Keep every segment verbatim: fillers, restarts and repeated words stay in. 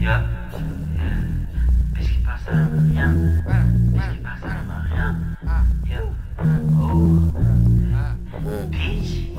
Yeah. Puisqu'il passe à rien. Puisqu'il passe à rien. Yeah. Oh. Bitch.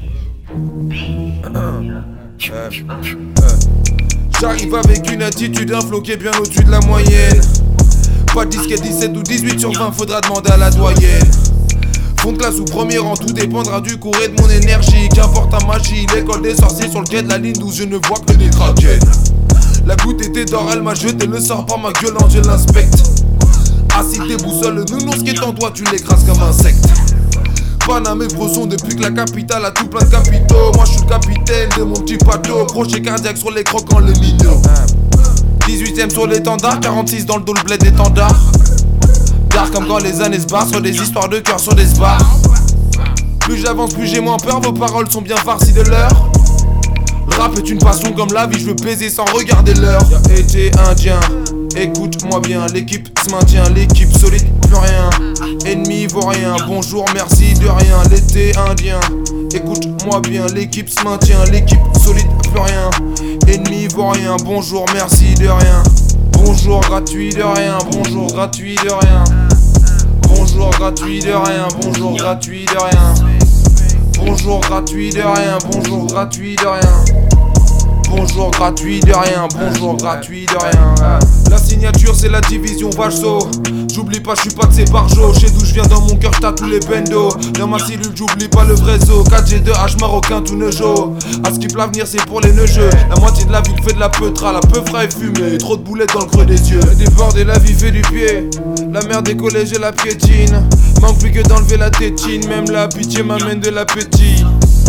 Bitch. Bitch. J'arrive avec une attitude, un flow qui est bien au-dessus de la moyenne. Pas de disque dix-sept ou dix-huit sur vingt, faudra demander à la doyenne. Fond de classe ou premier rang, tout dépendra du cours et de mon énergie. Qu'importe ta magie, l'école des sorciers sur le quai de la ligne douze, je ne vois que des craquettes. La goutte était d'or, elle m'a jeté le sort par ma gueulante, je l'inspecte. Assis tes boussoles, le nounours qui est en toi, tu l'écrases comme un insecte. Paname et Bresson depuis que la capitale a tout plein de capitaux. Moi je suis le capitaine de mon petit bateau. Crochet cardiaque sur les croquants, les minots. dix-huitième sur l'étendard, quarante-six dans le dos, le bled d'étendard. Dark comme quand les années se barrent, sur des histoires de cœur, sur des sbars. Plus j'avance, plus j'ai moins peur, vos paroles sont bien farcies de l'heure. Le rap est une passion comme la vie, je veux baiser sans regarder l'heure. Y'a été indien, écoute-moi bien, l'équipe se maintient, l'équipe solide, plus rien. Ennemi vaut rien, bonjour, merci de rien. L'été indien, écoute-moi bien, l'équipe se maintient, l'équipe solide, plus rien. Ennemi vaut rien, bonjour, merci de rien. Bonjour, gratuit de rien, bonjour, gratuit de rien. Bonjour, gratuit de rien, bonjour, gratuit de rien. Bonjour, gratuit de rien, bonjour, gratuit de rien. Bonjour, gratuit de rien, bonjour, gratuit de rien. La signature c'est la division Valso. J'oublie pas, je suis pas de ces barjots. Chez d'où je viens dans mon cœur, j't'as tous les bendos. Dans ma cellule, j'oublie pas le vrai zoo. quatre G deux H marocain, tout nejo. À skip l'avenir, c'est pour les neugeux. La moitié de la ville fait de la peutra, la peufra est fumée. Trop de boulettes dans le creux des yeux. Débordé, la vie fait du pied. La mère des collèges et la piétine. Manque plus que d'enlever la tétine. Même la pitié m'amène de l'appétit.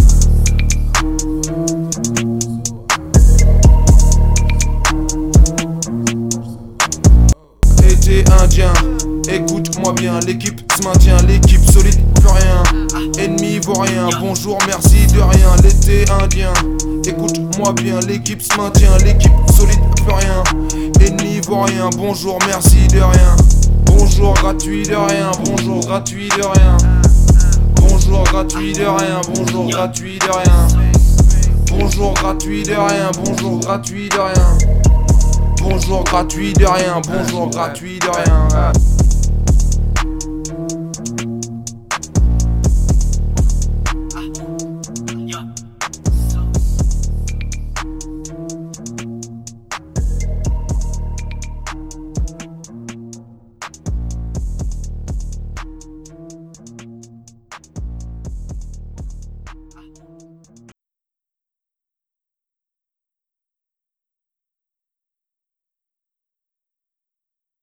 Indien, écoute-moi bien, l'équipe se maintient, l'équipe solide, plus rien. Ennemi vaut rien, bonjour, merci de rien. L'été indien, écoute-moi bien, l'équipe se maintient, l'équipe solide, plus rien. Ennemi vaut rien, bonjour, merci de rien. Bonjour, gratuit de rien, bonjour, gratuit de rien. Bonjour, gratuit de rien, bonjour, gratuit de rien. Bonjour, gratuit de rien, bonjour, gratuit de rien. Bonjour, gratuit de rien, bonjour, gratuit de rien.